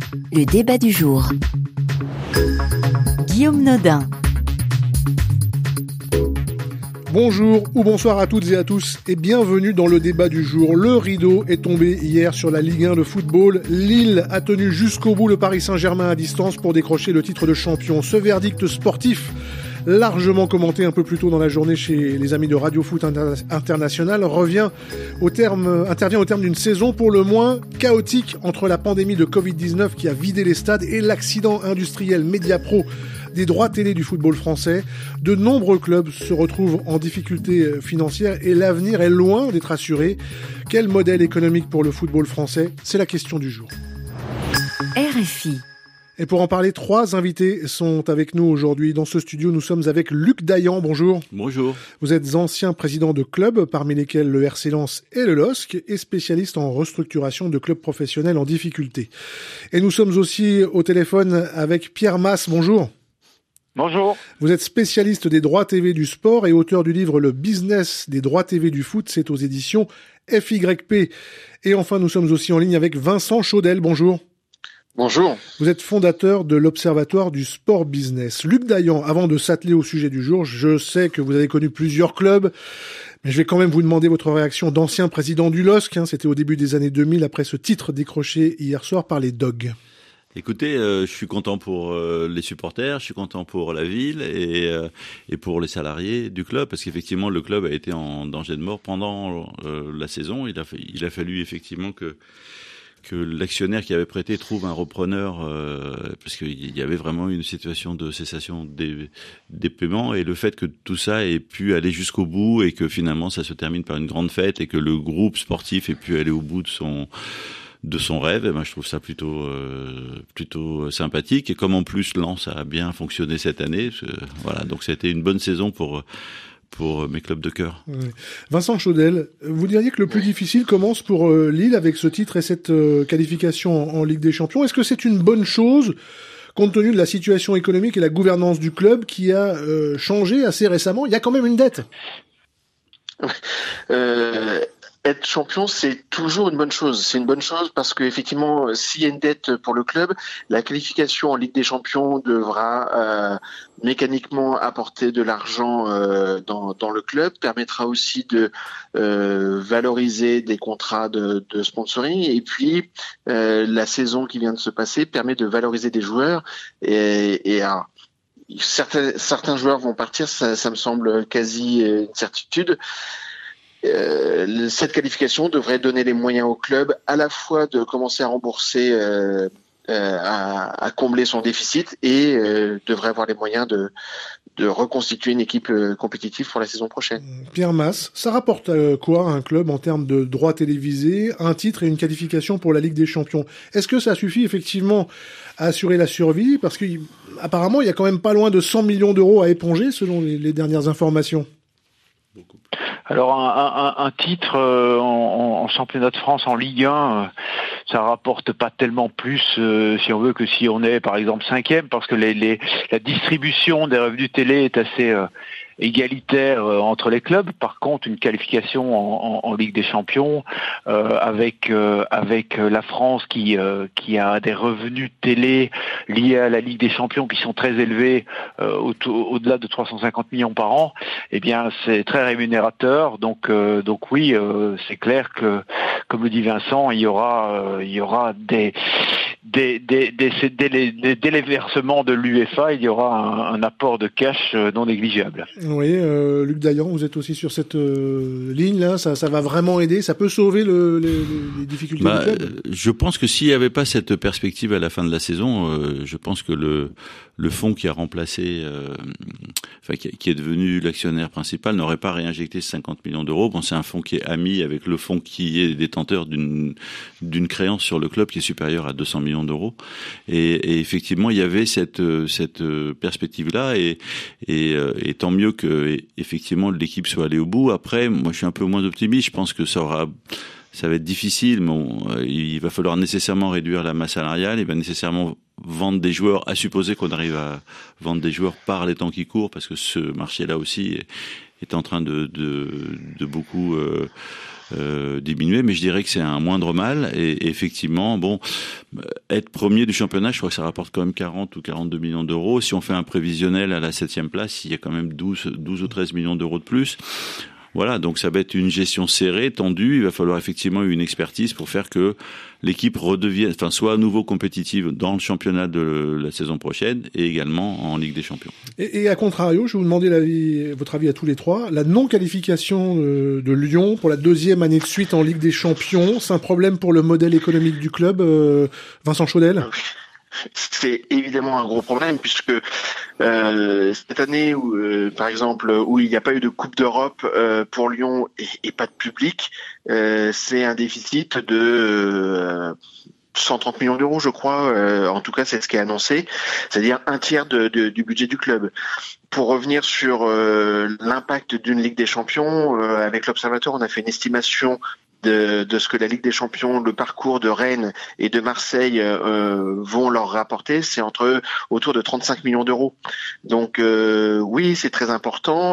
Le débat du jour. Guillaume Nodin. Bonjour ou bonsoir à toutes et à tous et bienvenue dans le débat du jour. Le rideau est tombé hier sur la Ligue 1 de football. Lille a tenu jusqu'au bout le Paris Saint-Germain à distance pour décrocher le titre de champion. Ce verdict sportif, largement commenté un peu plus tôt dans la journée chez les amis de Radio Foot International, intervient au terme d'une saison pour le moins chaotique entre la pandémie de Covid-19 qui a vidé les stades et l'accident industriel Mediapro des droits télé du football français. De nombreux clubs se retrouvent en difficulté financière et l'avenir est loin d'être assuré. Quel modèle économique pour le football français ? C'est la question du jour. RFI. Et pour en parler, 3 invités sont avec nous aujourd'hui. Dans ce studio, nous sommes avec Luc Dayan. Bonjour. Bonjour. Vous êtes ancien président de clubs, parmi lesquels le RC Lens et le LOSC, et spécialiste en restructuration de clubs professionnels en difficulté. Et nous sommes aussi au téléphone avec Pierre Masse. Bonjour. Bonjour. Vous êtes spécialiste des droits TV du sport et auteur du livre Le business des droits TV du foot. C'est aux éditions FYP. Et enfin, nous sommes aussi en ligne avec Vincent Chaudel. Bonjour. Bonjour. Vous êtes fondateur de l'Observatoire du sport business. Luc Dayan, avant de s'atteler au sujet du jour, je sais que vous avez connu plusieurs clubs, mais je vais quand même vous demander votre réaction d'ancien président du LOSC. C'était au début des années 2000, après ce titre décroché hier soir par les Dogs. Écoutez, je suis content pour les supporters, je suis content pour la ville et pour les salariés du club, parce qu'effectivement le club a été en danger de mort pendant la saison. Il a fallu effectivement que l'actionnaire qui avait prêté trouve un repreneur, parce qu'il y avait vraiment une situation de cessation des paiements, et le fait que tout ça ait pu aller jusqu'au bout et que finalement ça se termine par une grande fête et que le groupe sportif ait pu aller au bout de son rêve, et je trouve ça plutôt sympathique. Et comme en plus Lens a bien fonctionné cette année, voilà, donc c'était une bonne saison pour mes clubs de cœur. Oui. Vincent Chaudel, vous diriez que le plus difficile commence pour Lille avec ce titre et cette qualification en Ligue des Champions. Est-ce que c'est une bonne chose compte tenu de la situation économique et la gouvernance du club qui a changé assez récemment? Il y a quand même une dette. Être champion, c'est toujours une bonne chose. C'est une bonne chose parce que effectivement, s'il y a une dette pour le club, la qualification en Ligue des Champions devra mécaniquement apporter de l'argent dans le club, permettra aussi de valoriser des contrats de sponsoring, et puis la saison qui vient de se passer permet de valoriser des joueurs et certains joueurs vont partir, ça me semble quasi une certitude. Cette qualification devrait donner les moyens au club à la fois de commencer à rembourser, à combler son déficit, et devrait avoir les moyens de reconstituer une équipe compétitive pour la saison prochaine. Pierre Masse, ça rapporte quoi à un club en termes de droits télévisés, un titre et une qualification pour la Ligue des Champions? Est-ce que ça suffit effectivement à assurer la survie? Parce qu'apparemment, il y a quand même pas loin de 100 millions d'euros à éponger selon les dernières informations. Alors un titre en championnat de France en Ligue 1, ça rapporte pas tellement plus, si on veut, que si on est par exemple 5e, parce que la distribution des revenus télé est assez égalitaire entre les clubs. Par contre, une qualification en Ligue des Champions, avec la France qui a des revenus télé liés à la Ligue des Champions qui sont très élevés, au-delà de 350 millions par an, eh bien c'est très rémunérateur. Donc oui, c'est clair que, comme le dit Vincent, il y aura des versements de l'UEFA, il y aura un apport de cash non négligeable. Oui, Luc Dayan, vous êtes aussi sur cette ligne-là, ça va vraiment aider, ça peut sauver les difficultés du club? Je pense que s'il n'y avait pas cette perspective à la fin de la saison, je pense que le fonds qui a remplacé, qui est devenu l'actionnaire principal, n'aurait pas réinjecté 50 millions d'euros. Bon, c'est un fonds qui est ami avec le fonds qui est détenteur d'une créance sur le club qui est supérieure à 200 millions d'euros. Et effectivement, il y avait cette perspective-là, et tant mieux que effectivement l'équipe soit allée au bout. Après, moi, je suis un peu moins optimiste. Je pense que ça va être difficile. Bon, il va falloir nécessairement réduire la masse salariale. Il va nécessairement vendre des joueurs, à supposer qu'on arrive à vendre des joueurs par les temps qui courent, parce que ce marché-là aussi est en train de beaucoup diminuer, mais je dirais que c'est un moindre mal. Et effectivement, bon, être premier du championnat, je crois que ça rapporte quand même 40 ou 42 millions d'euros. Si on fait un prévisionnel à la 7e place, il y a quand même 12 ou 13 millions d'euros de plus. Voilà, donc ça va être une gestion serrée, tendue. Il va falloir effectivement une expertise pour faire que l'équipe redevienne, enfin, soit à nouveau compétitive dans le championnat de la saison prochaine et également en Ligue des Champions. Et à contrario, je vais vous demander votre avis à tous les trois. La non-qualification de Lyon pour la 2e année de suite en Ligue des Champions, c'est un problème pour le modèle économique du club, Vincent Chaudel? C'est évidemment un gros problème puisque cette année où, par exemple, où il n'y a pas eu de Coupe d'Europe pour Lyon et pas de public, c'est un déficit de 130 millions d'euros, je crois. En tout cas, c'est ce qui est annoncé, c'est-à-dire un tiers du budget du club. Pour revenir sur l'impact d'une Ligue des Champions, avec l'Observatoire, on a fait une estimation de ce que la Ligue des Champions, le parcours de Rennes et de Marseille vont leur rapporter, c'est autour de 35 millions d'euros. Donc oui, c'est très important.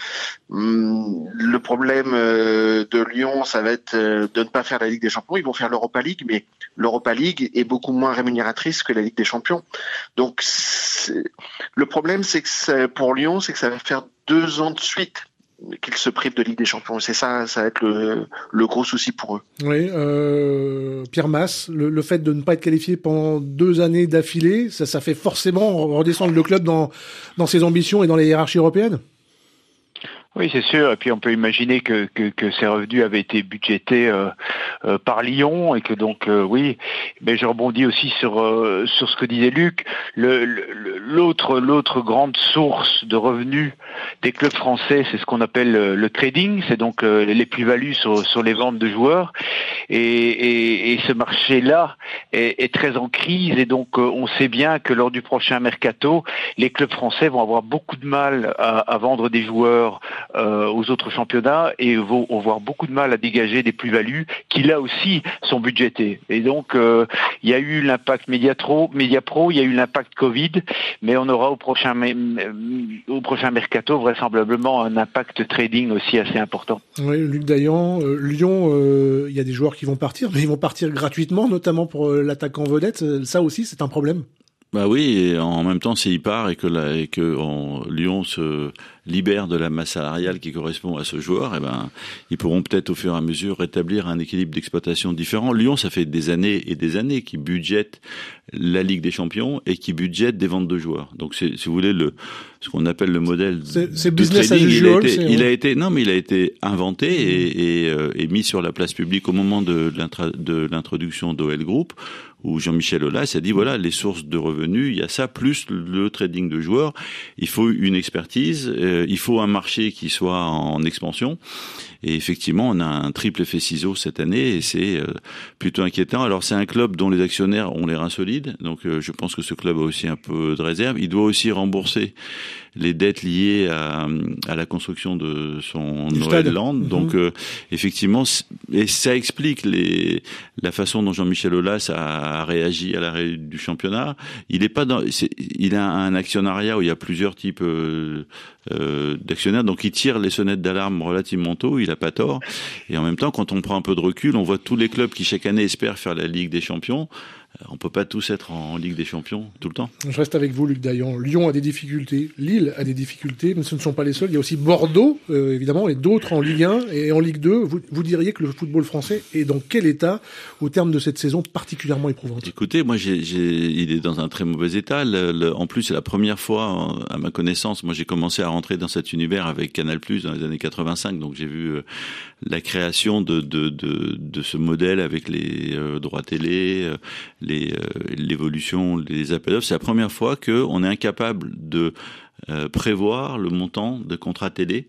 Le problème de Lyon, ça va être de ne pas faire la Ligue des Champions. Ils vont faire l'Europa League, mais l'Europa League est beaucoup moins rémunératrice que la Ligue des Champions. Donc le problème, c'est que pour Lyon, c'est que ça va faire 2 ans de suite qu'ils se privent de Ligue des Champions. C'est ça va être le gros souci pour eux. Oui, Pierre Mas, le fait de ne pas être qualifié pendant 2 années d'affilée, ça fait forcément redescendre le club dans ses ambitions et dans les hiérarchies européennes? Oui, c'est sûr. Et puis on peut imaginer que ces revenus avaient été budgétés par Lyon et que donc oui. Mais je rebondis aussi sur ce que disait Luc. L'autre grande source de revenus des clubs français, c'est ce qu'on appelle le trading. C'est donc les plus-values sur les ventes de joueurs. Et ce marché-là est très en crise. Et donc on sait bien que lors du prochain mercato, les clubs français vont avoir beaucoup de mal à vendre des joueurs aux autres championnats et vont avoir beaucoup de mal à dégager des plus-values qui là aussi sont budgétées. Et donc il y a eu l'impact Mediapro, il y a eu l'impact Covid, mais on aura au prochain mercato vraisemblablement un impact trading aussi assez important. Oui, Luc Dayan, Lyon, il y a des joueurs qui vont partir, mais ils vont partir gratuitement, notamment pour l'attaquant vedette. Ça aussi, c'est un problème. Bah oui, et en même temps, s'il part et que Lyon se libère de la masse salariale qui correspond à ce joueur, eh ben, ils pourront peut-être au fur et à mesure rétablir un équilibre d'exploitation différent. Lyon, ça fait des années et des années qu'ils budgètent la Ligue des Champions et qui budgètent des ventes de joueurs. Donc, si vous voulez, ce qu'on appelle le modèle c'est de business trading, as usual, il a été inventé et mis sur la place publique au moment de l'introduction d'OL Group, où Jean-Michel Aulas a dit voilà, les sources de revenus, il y a ça plus le trading de joueurs. Il faut une expertise, il faut un marché qui soit en expansion. Et effectivement, on a un triple effet ciseau cette année et c'est plutôt inquiétant. Alors c'est un club dont les actionnaires ont les reins solides, donc je pense que ce club a aussi un peu de réserve. Il doit aussi rembourser les dettes liées à la construction de son Noël Land. Donc effectivement, et ça explique la façon dont Jean-Michel Aulas a réagi à l'arrêt du championnat. Il a un actionnariat où il y a plusieurs types d'actionnaires, donc il tire les sonnettes d'alarme relativement tôt, il a pas tort. Et en même temps, quand on prend un peu de recul, on voit tous les clubs qui chaque année espèrent faire la Ligue des Champions. On peut pas tous être en Ligue des Champions tout le temps. Je reste avec vous, Luc Dayan. Lyon a des difficultés, Lille a des difficultés, mais ce ne sont pas les seuls. Il y a aussi Bordeaux, évidemment, et d'autres en Ligue 1 et en Ligue 2. Vous diriez que le football français est dans quel état au terme de cette saison particulièrement éprouvante? Écoutez, moi, il est dans un très mauvais état. En plus, c'est la première fois, à ma connaissance, moi j'ai commencé à rentrer dans cet univers avec Canal+ dans les années 85, donc j'ai vu la création de ce modèle avec les droits télé, l'évolution des appels d'offres. C'est la première fois qu'on est incapable de prévoir le montant de contrats télé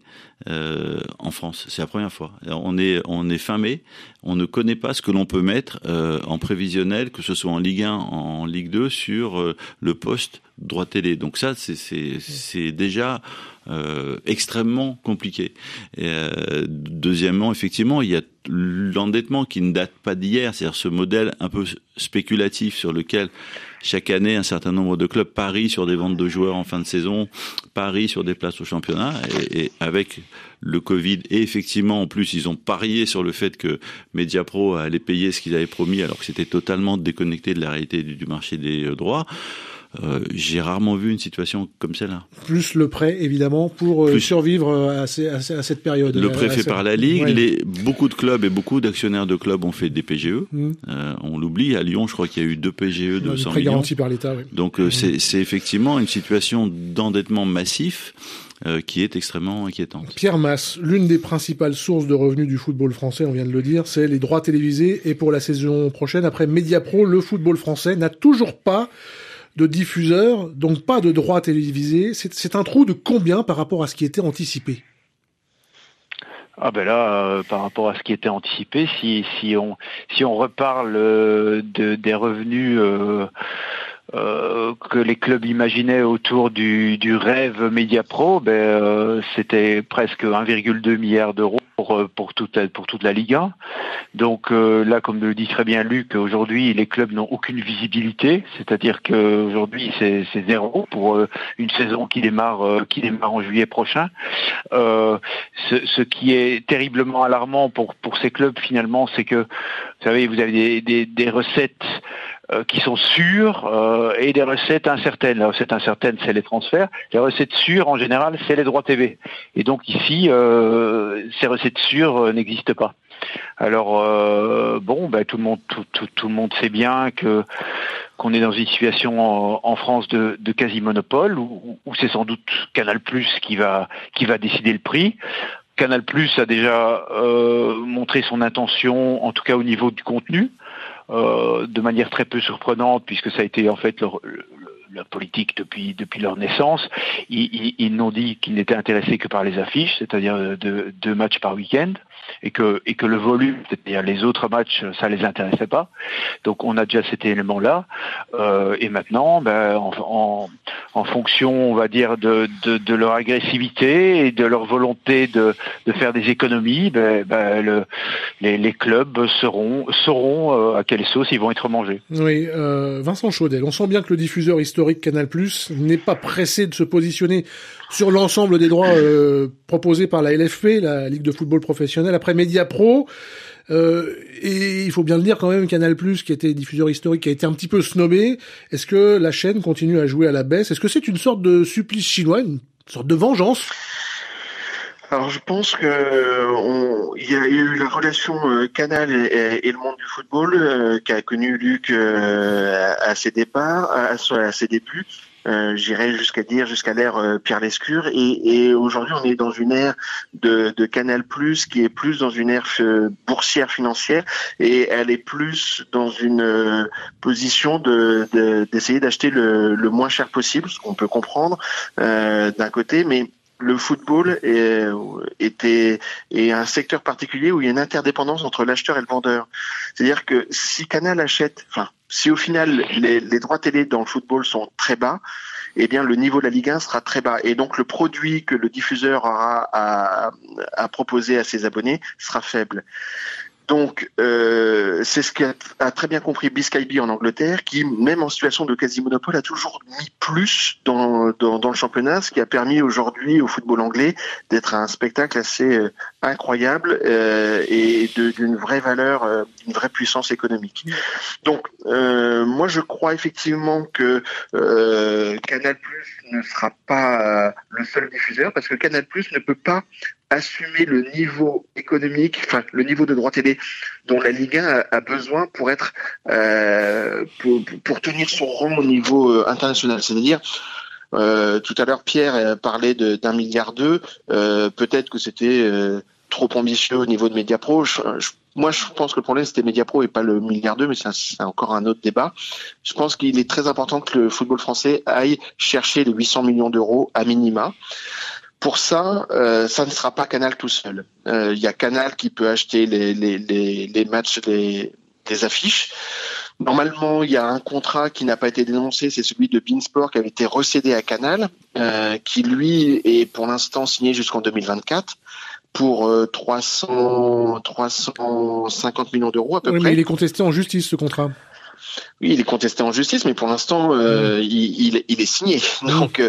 en France. C'est la première fois. On est fin mai, on ne connaît pas ce que l'on peut mettre en prévisionnel, que ce soit en Ligue 1, en Ligue 2, sur le poste droit télé. Donc ça, c'est déjà extrêmement compliqué. Deuxièmement, effectivement, il y a l'endettement qui ne date pas d'hier, c'est-à-dire ce modèle un peu spéculatif sur lequel chaque année, un certain nombre de clubs parient sur des ventes de joueurs en fin de saison, parient sur des places au championnat, et avec le Covid, et effectivement, en plus, ils ont parié sur le fait que Mediapro allait payer ce qu'ils avaient promis, alors que c'était totalement déconnecté de la réalité du marché des droits. J'ai rarement vu une situation comme celle-là. Plus le prêt, évidemment, pour survivre à cette période. Le prêt fait par la Ligue. Ouais. Beaucoup de clubs et beaucoup d'actionnaires de clubs ont fait des PGE. On l'oublie. À Lyon, je crois qu'il y a eu 2 PGE de 100 prêts millions. garantis par l'État. Oui. Donc, c'est effectivement une situation d'endettement massif qui est extrêmement inquiétante. Pierre Mas, l'une des principales sources de revenus du football français, on vient de le dire, c'est les droits télévisés. Et pour la saison prochaine, après Mediapro, le football français n'a toujours pas de diffuseurs, donc pas de droits télévisés. C'est un trou de combien par rapport à ce qui était anticipé? Ah ben là, par rapport à ce qui était anticipé, si on reparle des revenus que les clubs imaginaient autour du rêve Mediapro, c'était presque 1,2 milliard d'euros pour toute la Ligue 1. Donc là, comme le dit très bien Luc, aujourd'hui les clubs n'ont aucune visibilité, c'est-à-dire qu'aujourd'hui c'est zéro pour une saison qui démarre en juillet prochain. Ce qui est terriblement alarmant pour ces clubs finalement, c'est que, vous savez, vous avez des recettes qui sont sûres et des recettes incertaines. La recette incertaine, c'est les transferts. Les recettes sûres, en général, c'est les droits TV. Et donc ici, ces recettes sûres n'existent pas. Alors tout le monde sait bien qu'on est dans une situation en France de quasi-monopole où c'est sans doute Canal+ qui va décider le prix. Canal+ a déjà montré son intention, en tout cas au niveau du contenu, de manière très peu surprenante, puisque ça a été en fait la politique depuis leur naissance. Ils n'ont dit qu'ils n'étaient intéressés que par les affiches, c'est-à-dire 2 matchs par week-end, et que le volume, c'est-à-dire les autres matchs, ça les intéressait pas. Donc on a déjà cet élément-là, et maintenant, en fonction, on va dire, de leur agressivité et de leur volonté de faire des économies, les clubs sauront à quelle sauce ils vont être mangés. Oui, Vincent Chaudel, on sent bien que le diffuseur historique Canal+ n'est pas pressé de se positionner sur l'ensemble des droits proposés par la LFP, la Ligue de football professionnel, après Mediapro. Et il faut bien le dire quand même, Canal+, qui était diffuseur historique, a été un petit peu snobé. Est-ce que la chaîne continue à jouer à la baisse? Est-ce que c'est une sorte de supplice chinois, une sorte de vengeance? Alors je pense que il y a eu la relation Canal et le monde du football qu'a connu Luc à ses départs, à ses débuts. J'irais jusqu'à l'ère Pierre Lescure, et aujourd'hui on est dans une ère de Canal+ qui est plus dans une ère boursière financière, et elle est plus dans une position d'essayer d'acheter le moins cher possible, ce qu'on peut comprendre d'un côté, mais le football est un secteur particulier où il y a une interdépendance entre l'acheteur et le vendeur. C'est-à-dire que si Canal si au final les droits télé dans le football sont très bas, eh bien le niveau de la Ligue 1 sera très bas, et donc le produit que le diffuseur aura à proposer à ses abonnés sera faible. Donc, c'est ce qu'a très bien compris BSkyB en Angleterre, qui, même en situation de quasi-monopole, a toujours mis plus dans le championnat, ce qui a permis aujourd'hui au football anglais d'être un spectacle assez incroyable et d'une vraie valeur, d'une vraie puissance économique. Donc, moi, je crois effectivement que Canal+ ne sera pas le seul diffuseur, parce que Canal+ ne peut pas assumer le niveau économique, le niveau de droit télé dont la Ligue 1 a besoin pour être pour tenir son rang au niveau international. C'est-à-dire, tout à l'heure Pierre parlait d'1,2 milliard. Peut-être que c'était trop ambitieux au niveau de Mediapro. Moi, je pense que le problème, c'était Mediapro et pas le 1,2 milliard, mais c'est encore un autre débat. Je pense qu'il est très important que le football français aille chercher les 800 millions d'euros à minima. Pour ça, ça ne sera pas Canal tout seul. Il y a Canal qui peut acheter les matchs, les affiches. Normalement, il y a un contrat qui n'a pas été dénoncé, c'est celui de beIN Sport qui avait été recédé à Canal, qui lui est pour l'instant signé jusqu'en 2024 pour 350 millions d'euros à peu près. Mais il est contesté en justice, ce contrat. Oui, il est contesté en justice, mais pour l'instant, il est signé. Donc,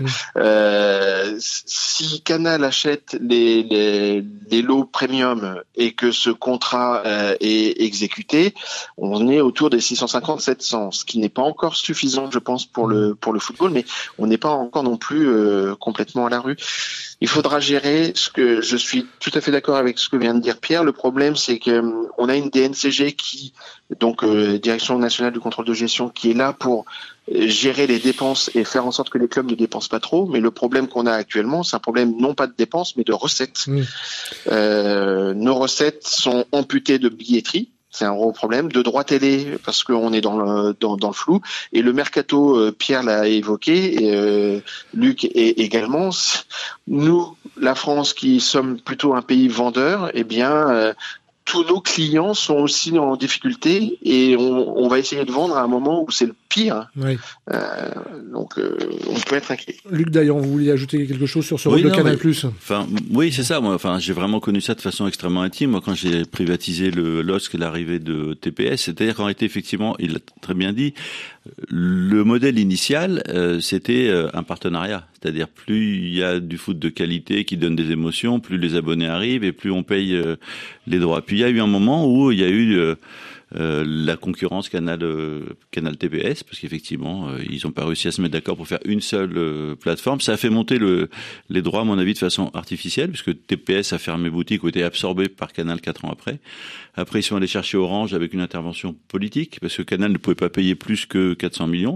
si Canal achète les lots premium et que ce contrat est exécuté, on est autour des 650-700, ce qui n'est pas encore suffisant, je pense, pour le football, mais on n'est pas encore non plus complètement à la rue. Il faudra gérer je suis tout à fait d'accord avec ce que vient de dire Pierre. Le problème, c'est que on a une DNCG Direction nationale du contrôle de gestion, qui est là pour gérer les dépenses et faire en sorte que les clubs ne dépensent pas trop. Mais le problème qu'on a actuellement, c'est un problème non pas de dépenses, mais de recettes. Nos recettes sont amputées de billetterie. C'est un gros problème, de droit télé, parce qu'on est dans le flou, et le mercato, Pierre l'a évoqué, et Luc également. Nous, la France, qui sommes plutôt un pays vendeur, eh bien, tous nos clients sont aussi en difficulté, et on va essayer de vendre à un moment où c'est le pire. Oui. Donc, on peut être inquiet. Luc, d'ailleurs, vous vouliez ajouter quelque chose sur ce rôle de Canal+. Oui, c'est ça. Moi, j'ai vraiment connu ça de façon extrêmement intime. Moi, quand j'ai privatisé le LOSC et l'arrivée de TPS, c'est-à-dire qu'en réalité, effectivement, il l'a très bien dit, le modèle initial, c'était un partenariat. C'est-à-dire, plus il y a du foot de qualité qui donne des émotions, plus les abonnés arrivent et plus on paye les droits. Puis il y a eu un moment où il y a eu la concurrence Canal TPS, parce qu'effectivement ils n'ont pas réussi à se mettre d'accord pour faire une seule plateforme. Ça a fait monter les droits, à mon avis, de façon artificielle, puisque TPS a fermé boutique ou été absorbé par Canal 4 ans après. Après, ils sont allés chercher Orange avec une intervention politique, parce que Canal ne pouvait pas payer plus que 400 millions.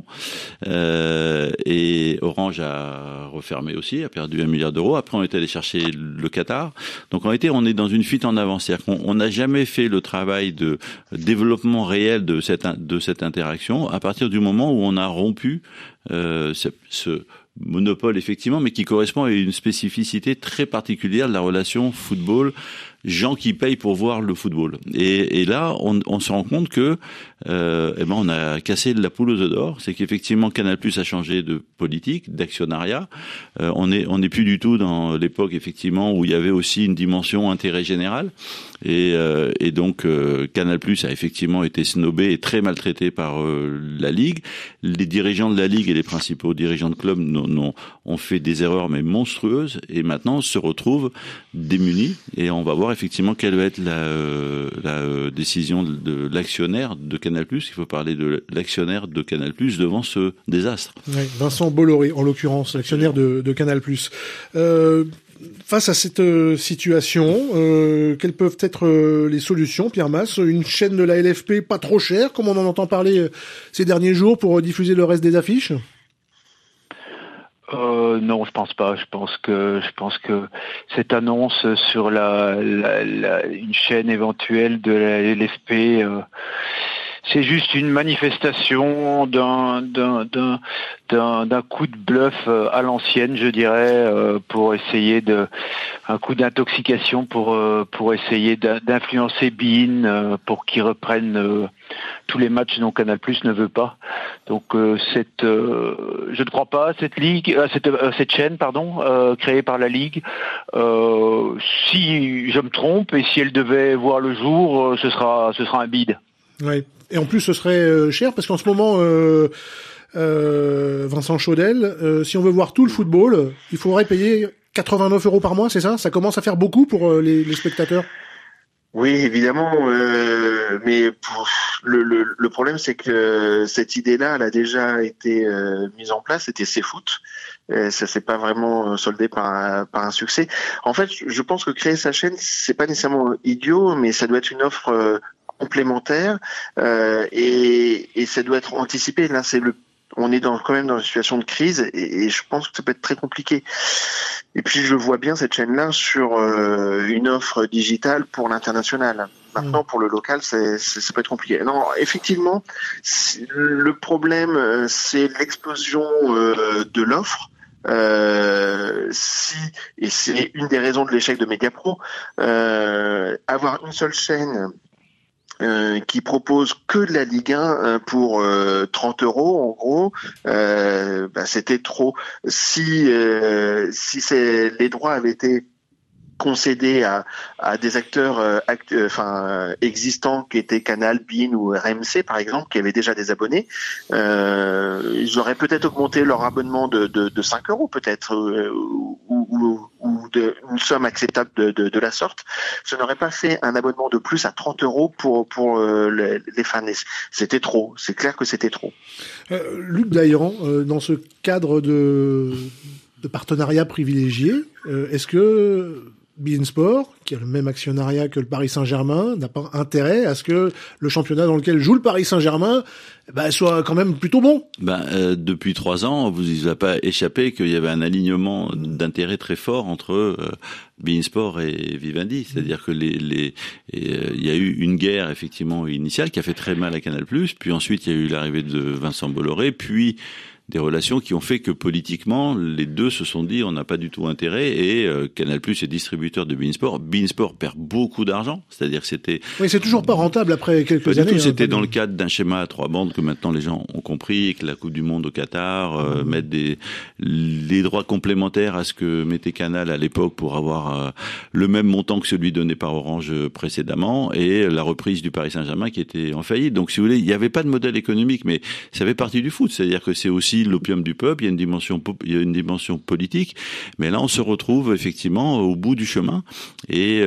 Et Orange a refermé aussi, a perdu 1 milliard d'euros. Après, on est allé chercher le Qatar. Donc, en réalité, on est dans une fuite en avant. C'est-à-dire qu'on n'a jamais fait le travail de développement réel de cette interaction à partir du moment où on a rompu ce monopole, effectivement, mais qui correspond à une spécificité très particulière de la relation football, gens qui payent pour voir le football. Et là, on se rend compte que on a cassé la poule aux œufs d'or. C'est qu'effectivement, Canal+ a changé de politique, d'actionnariat. On est plus du tout dans l'époque, effectivement, où il y avait aussi une dimension intérêt général. Et donc, Canal+ a effectivement été snobé et très maltraité par la Ligue. Les dirigeants de la Ligue et les principaux dirigeants de clubs ont fait des erreurs, mais monstrueuses, et maintenant se retrouvent démunis. Et on va voir effectivement quelle va être la décision de l'actionnaire de Canal+. Il faut parler de l'actionnaire de Canal+ devant ce désastre. Oui, Vincent Bolloré, en l'occurrence, l'actionnaire de Canal+. Face à cette situation, quelles peuvent être les solutions, Pierre Mas? Une chaîne de la LFP pas trop chère, comme on en entend parler ces derniers jours, pour diffuser le reste des affiches? Non, je pense pas. Je pense que cette annonce sur une chaîne éventuelle de la LFP, c'est juste une manifestation d'un coup de bluff à l'ancienne, je dirais, pour essayer un coup d'intoxication pour essayer d'influencer beIN pour qu'ils reprennent tous les matchs dont Canal+ ne veut pas. Donc je ne crois pas à cette ligue, cette chaîne, créée par la Ligue. Si je me trompe et si elle devait voir le jour, ce sera un bide. Oui. Et en plus, ce serait cher, parce qu'en ce moment, Vincent Chaudel, si on veut voir tout le football, il faudrait payer 89 € par mois, c'est ça? Ça commence à faire beaucoup pour les spectateurs. Oui, évidemment, mais le problème, c'est que cette idée-là, elle a déjà été mise en place. C'était CFoot. Ça s'est pas vraiment soldé par un succès. En fait, je pense que créer sa chaîne, c'est pas nécessairement idiot, mais ça doit être une offre complémentaire, et ça doit être anticipé. Là, on est quand même dans une situation de crise, et je pense que ça peut être très compliqué. Et puis je vois bien cette chaîne-là sur une offre digitale pour l'international. Maintenant, pour le local, ça peut être compliqué. Non, effectivement, le problème, c'est l'explosion de l'offre. Et c'est une des raisons de l'échec de Mediapro, avoir une seule chaîne qui propose que de la Ligue 1 pour 30 € en gros, c'était trop. Si les droits avaient été concédé à des acteurs existants qui étaient Canal, Bein ou RMC par exemple, qui avaient déjà des abonnés. Ils auraient peut-être augmenté leur abonnement de 5 euros peut-être, ou une somme acceptable de la sorte. Ce n'aurait pas fait un abonnement de plus à 30 euros pour les fans. C'était trop, c'est clair que c'était trop. Luc Dayan, dans ce cadre de partenariat privilégié, est-ce que beIN Sport, qui a le même actionnariat que le Paris Saint-Germain, n'a pas intérêt à ce que le championnat dans lequel joue le Paris Saint-Germain soit quand même plutôt bon? Depuis 3 ans, vous a pas échappé qu'il y avait un alignement d'intérêts très fort entre beIN Sport et Vivendi. C'est-à-dire que il y a eu une guerre effectivement initiale qui a fait très mal à Canal+, puis ensuite il y a eu l'arrivée de Vincent Bolloré, puis des relations qui ont fait que politiquement, les deux se sont dit on n'a pas du tout intérêt, et Canal+ est distributeur de beIN Sport. beIN Sport perd beaucoup d'argent, c'est-à-dire que c'était... Oui, c'est toujours pas rentable après quelques années. C'était dans le cadre d'un schéma à 3 bandes que maintenant les gens ont compris, et que la Coupe du Monde au Qatar mettent les droits complémentaires à ce que mettait Canal à l'époque pour avoir le même montant que celui donné par Orange précédemment, et la reprise du Paris Saint-Germain qui était en faillite. Donc si vous voulez, il n'y avait pas de modèle économique, mais ça fait partie du foot, c'est-à-dire que c'est aussi l'opium du peuple, il y a une dimension politique, mais là on se retrouve effectivement au bout du chemin, et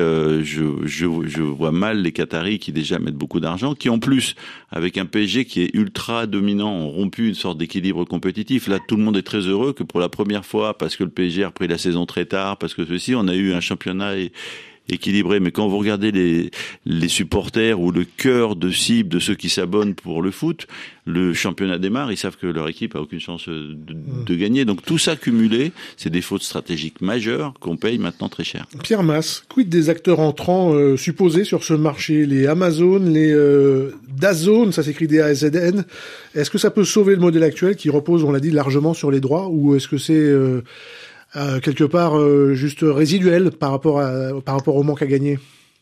je vois mal les Qataris qui déjà mettent beaucoup d'argent, qui en plus, avec un PSG qui est ultra dominant, ont rompu une sorte d'équilibre compétitif. Là tout le monde est très heureux que pour la première fois, parce que le PSG a repris la saison très tard, parce que on a eu un championnat équilibré, mais quand vous regardez les supporters ou le cœur de cible de ceux qui s'abonnent pour le foot, le championnat démarre, ils savent que leur équipe a aucune chance de gagner. Donc tout ça cumulé, c'est des fautes stratégiques majeures qu'on paye maintenant très cher. Pierre Mas, quid des acteurs entrants supposés sur ce marché, les Amazon, les DAZN, ça s'écrit DAZN. Est-ce que ça peut sauver le modèle actuel qui repose, on l'a dit, largement sur les droits, ou est-ce que c'est quelque part juste résiduel par rapport au manque à gagner?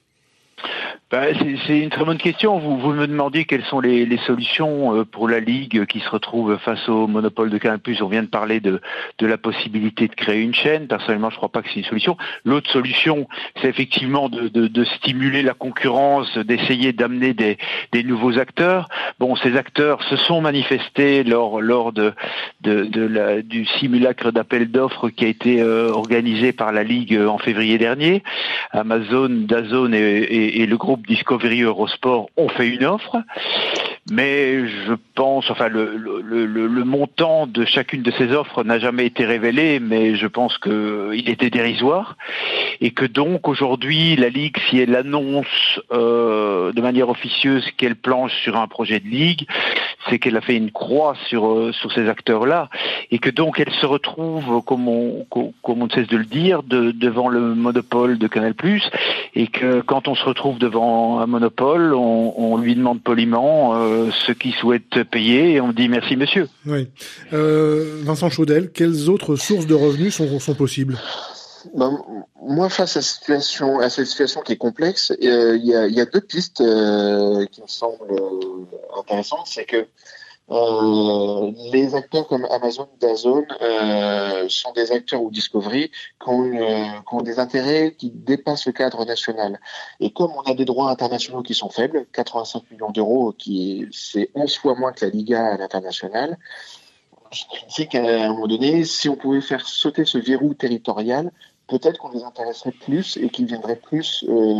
C'est une très bonne question. Vous me demandiez quelles sont les solutions pour la Ligue qui se retrouve face au monopole de Canal+. On vient de parler de la possibilité de créer une chaîne. Personnellement, je crois pas que c'est une solution. L'autre solution, c'est effectivement de stimuler la concurrence, d'essayer d'amener des nouveaux acteurs. Bon, ces acteurs se sont manifestés lors du simulacre d'appel d'offres qui a été organisé par la Ligue en février dernier. Amazon, DAZN et le groupe Discovery Eurosport ont fait une offre, mais je pense, le montant de chacune de ces offres n'a jamais été révélé, mais je pense qu'il était dérisoire, et que donc aujourd'hui la Ligue, si elle annonce de manière officieuse qu'elle planche sur un projet de Ligue, c'est qu'elle a fait une croix sur ces acteurs-là, et que donc elle se retrouve, comme on ne cesse de le dire, devant le monopole de Canal+, et que quand on se retrouve devant un monopole, on lui demande poliment ce qu'il souhaite payer, et on dit merci monsieur. Oui. Vincent Chaudel, quelles autres sources de revenus sont possibles? Moi, face à cette situation qui est complexe, il y a deux pistes qui me semblent intéressantes. C'est que les acteurs comme Amazon, DAZN sont des acteurs, ou Discovery, qui ont des intérêts qui dépassent le cadre national. Et comme on a des droits internationaux qui sont faibles, 85 millions d'euros, c'est 11 fois moins que la Liga à l'international, je dis qu'à un moment donné, si on pouvait faire sauter ce verrou territorial, peut-être qu'on les intéresserait plus et qu'ils viendraient plus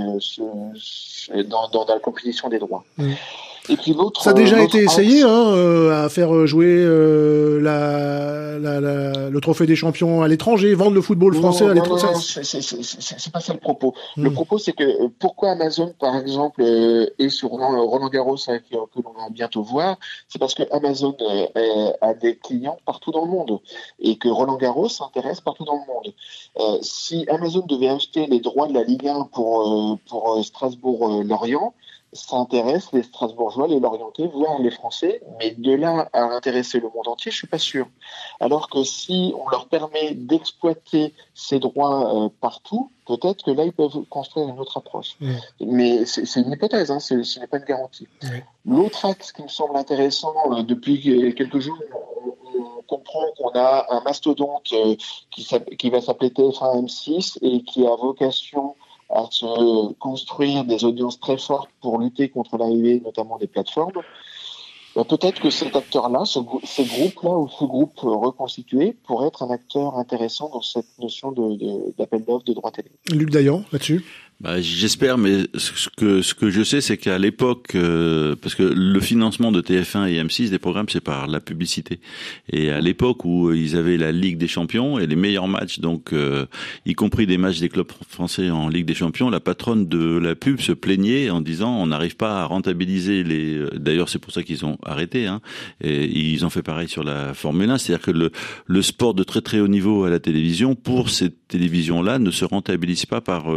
dans la compétition des droits. Mmh. Et puis ça a déjà été essayé à faire jouer le trophée des champions à l'étranger, vendre le football français à l'étranger. Non, c'est pas ça le propos. Le propos, c'est que pourquoi Amazon, par exemple, est sur Roland Garros, que l'on va bientôt voir, c'est parce que Amazon a des clients partout dans le monde, et que Roland Garros s'intéresse partout dans le monde. Si Amazon devait acheter les droits de la Ligue 1 pour Strasbourg-Lorient, ça intéresse les Strasbourgeois, les Lorientais, voire les Français, mais de là à intéresser le monde entier, je suis pas sûr. Alors que si on leur permet d'exploiter ces droits partout, peut-être que là, ils peuvent construire une autre approche. Mmh. Mais c'est une hypothèse, ce n'est pas une garantie. Mmh. L'autre axe qui me semble intéressant, depuis quelques jours, on comprend comprend qu'on a un mastodonte qui va s'appeler TF1 M6 et qui a vocation à se construire des audiences très fortes pour lutter contre l'arrivée notamment des plateformes, peut-être que cet acteur-là, ce groupe-là ou ce groupe reconstitué pourrait être un acteur intéressant dans cette notion d'appel d'offres de droit télé. Luc Dayan, là-dessus ? J'espère, mais ce que je sais, c'est qu'à l'époque, parce que le financement de TF1 et M6 des programmes, c'est par la publicité. Et à l'époque où ils avaient la Ligue des Champions et les meilleurs matchs, donc y compris des matchs des clubs français en Ligue des Champions, la patronne de la pub se plaignait en disant on n'arrive pas à rentabiliser les. D'ailleurs, c'est pour ça qu'ils ont arrêté. Et ils ont fait pareil sur la Formule 1, c'est-à-dire que le sport de très très haut niveau à la télévision, pour cette télévision-là, ne se rentabilise pas par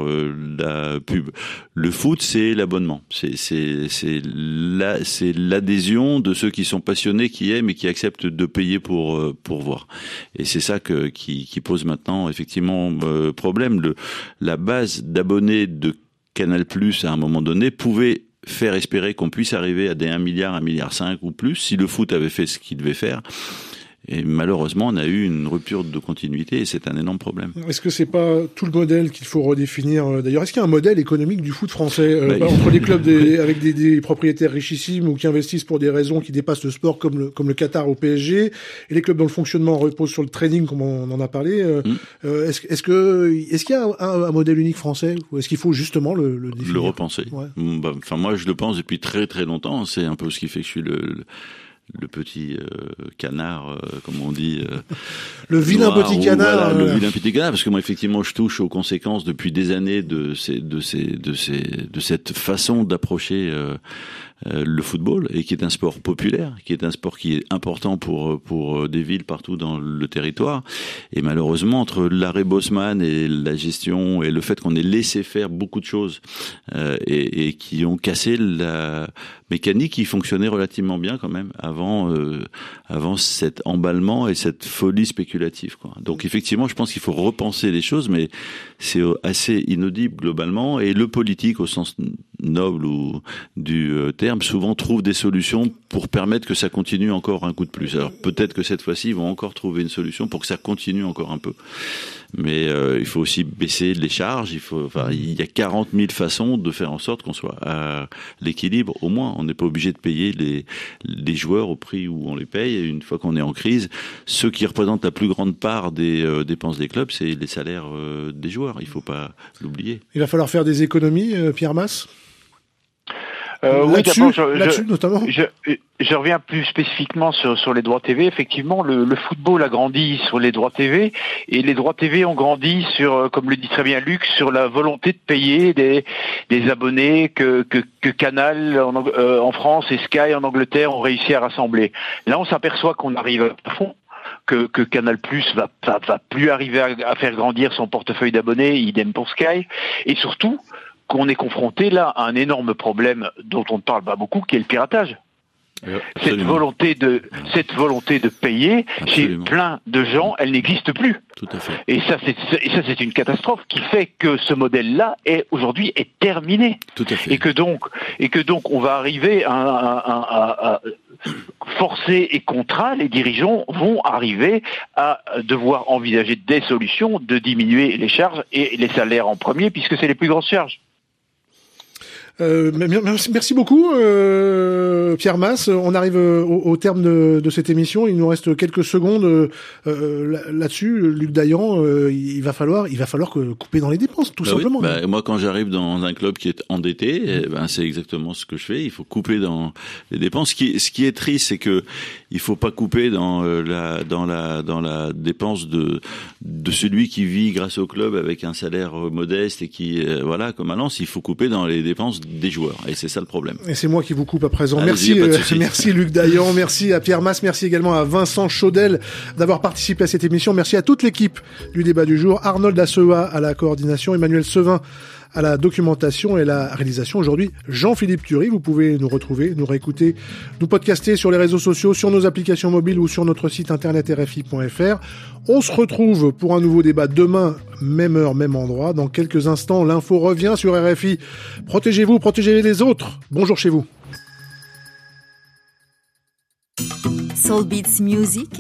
la pub. Le foot, c'est l'abonnement. C'est l'adhésion de ceux qui sont passionnés, qui aiment et qui acceptent de payer pour voir. Et c'est ça qui pose maintenant effectivement problème. La base d'abonnés de Canal+ à un moment donné pouvait faire espérer qu'on puisse arriver à des 1 milliard, 1,5 milliard ou plus si le foot avait fait ce qu'il devait faire. Et malheureusement, on a eu une rupture de continuité et c'est un énorme problème. Est-ce que c'est pas tout le modèle qu'il faut redéfinir ? D'ailleurs, est-ce qu'il y a un modèle économique du foot français entre les clubs avec des propriétaires richissimes ou qui investissent pour des raisons qui dépassent le sport comme le Qatar au PSG et les clubs dont le fonctionnement repose sur le trading comme on en a parlé Est-ce qu'il y a un modèle unique français ou est-ce qu'il faut justement le définir ? Le repenser. Ouais. Moi, je le pense depuis très très longtemps. C'est un peu ce qui fait que je suis le petit canard, comme on dit. Le vilain petit canard. Voilà, le vilain petit canard, parce que moi, effectivement, je touche aux conséquences depuis des années de cette façon d'approcher le football, et qui est un sport populaire, qui est un sport qui est important pour des villes partout dans le territoire. Et malheureusement, entre l'arrêt Bosman et la gestion et le fait qu'on ait laissé faire beaucoup de choses et qui ont cassé la mécanique qui fonctionnait relativement bien quand même avant cet emballement et cette folie spéculative, quoi. Donc effectivement, je pense qu'il faut repenser les choses, mais c'est assez inaudible globalement, et le politique au sens noble ou du terme souvent trouve des solutions pour permettre que ça continue encore un coup de plus. Alors peut-être que cette fois-ci ils vont encore trouver une solution pour que ça continue encore un peu. Mais il faut aussi baisser les charges. Il y a 40 000 façons de faire en sorte qu'on soit à l'équilibre. Au moins, on n'est pas obligé de payer les joueurs au prix où on les paye. Et une fois qu'on est en crise, ceux qui représentent la plus grande part des dépenses des clubs, c'est les salaires des joueurs. Il faut pas l'oublier. Il va falloir faire des économies, Pierre Mas. Oui, là-dessus notamment. Je reviens plus spécifiquement sur les droits TV. Effectivement, le football a grandi sur les droits TV, et les droits TV ont grandi sur, comme le dit très bien Luc, sur la volonté de payer des abonnés que Canal en France et Sky en Angleterre ont réussi à rassembler. Là, on s'aperçoit qu'on arrive à fond. Que Canal+ va plus arriver à faire grandir son portefeuille d'abonnés, idem pour Sky, et surtout qu'on est confronté là à un énorme problème dont on ne parle pas beaucoup, qui est le piratage. Cette volonté de payer, chez plein de gens, elle n'existe plus. Tout à fait. Et ça, c'est une catastrophe qui fait que ce modèle-là aujourd'hui est terminé. Tout à fait. Et que donc, on va arriver à forcer et contraint, les dirigeants vont arriver à devoir envisager des solutions de diminuer les charges et les salaires en premier, puisque c'est les plus grosses charges. Merci beaucoup, Pierre Mas. On arrive au terme de cette émission. Il nous reste quelques secondes là-dessus. Luc Dayan, il va falloir couper dans les dépenses, tout simplement. Oui, moi, quand j'arrive dans un club qui est endetté, c'est exactement ce que je fais. Il faut couper dans les dépenses. Ce qui est triste, c'est que il faut pas couper dans la dépense de celui qui vit grâce au club avec un salaire modeste et qui comme à Lens. Il faut couper dans les dépenses des joueurs, et c'est ça le problème. Et c'est moi qui vous coupe à présent. Merci Luc Dayan, merci à Pierre Mas, merci également à Vincent Chaudel d'avoir participé à cette émission. Merci à toute l'équipe du débat du jour, Arnold Assea à la coordination, Emmanuel Sevin à la documentation et la réalisation. Aujourd'hui, Jean-Philippe Thury. Vous pouvez nous retrouver, nous réécouter, nous podcaster sur les réseaux sociaux, sur nos applications mobiles ou sur notre site internet rfi.fr. On se retrouve pour un nouveau débat demain, même heure, même endroit. Dans quelques instants, l'info revient sur RFI. Protégez-vous, protégez les autres. Bonjour chez vous. Soul Beats Music